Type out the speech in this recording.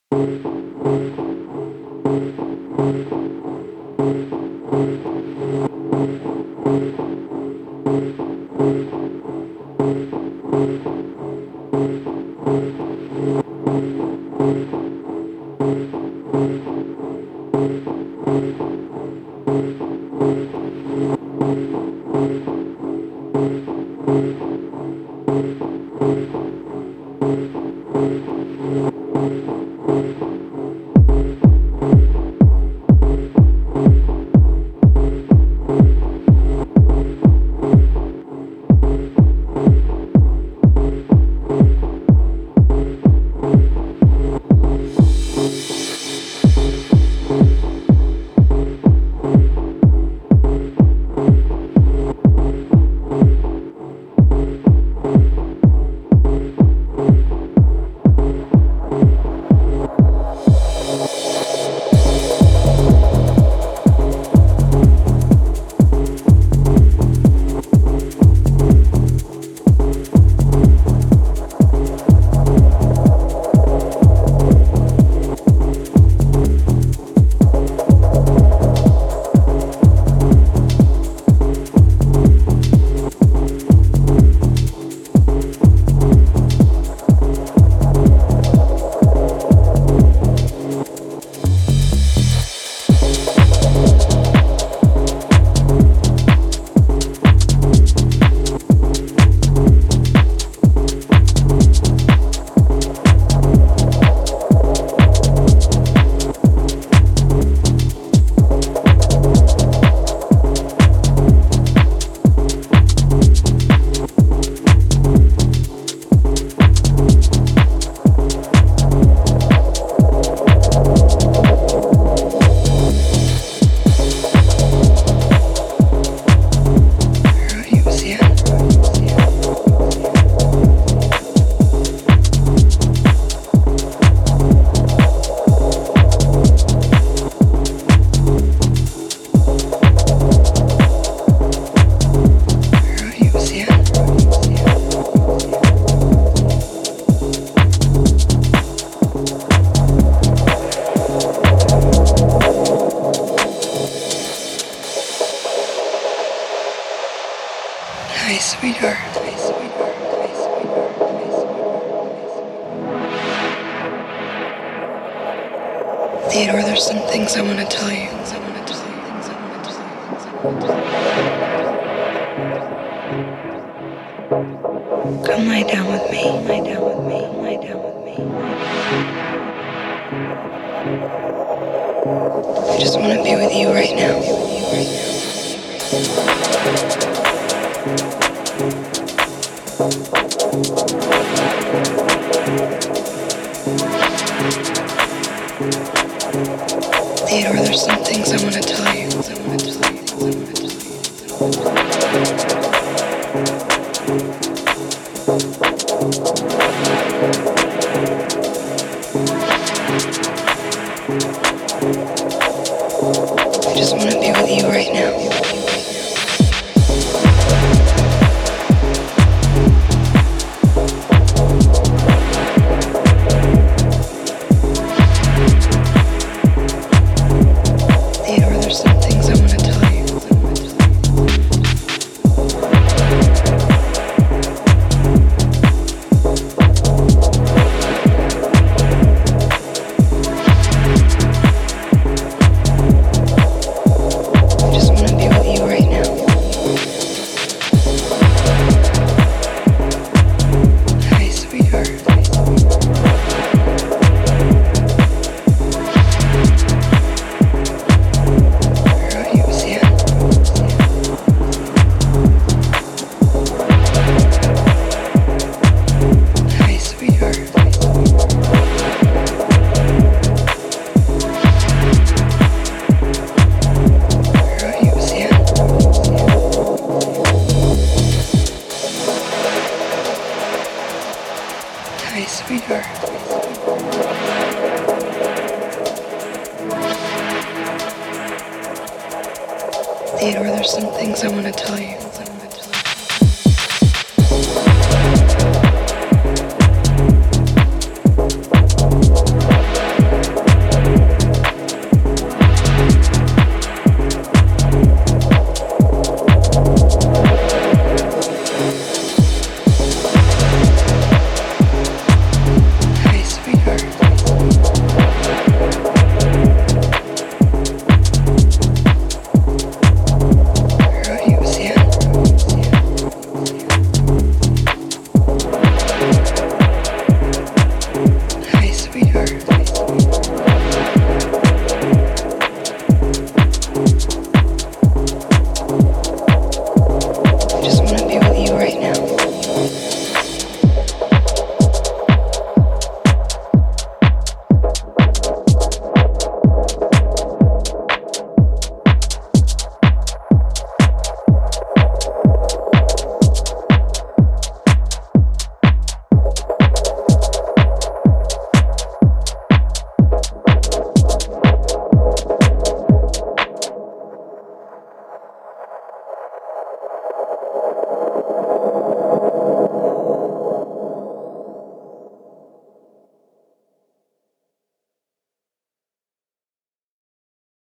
Hi, sweetheart. Hi, sweetheart. Hi, sweetheart. Hi, sweetheart. Theodore, there's some things I want to tell you. Come lie down with me. Lie down with me. Lie down with me. I just want to be with you right now. Theodore, there's some things I want to tell you. I just want to be with you right now. Hi, sweetheart. Theodore, there's some things I want to tell you.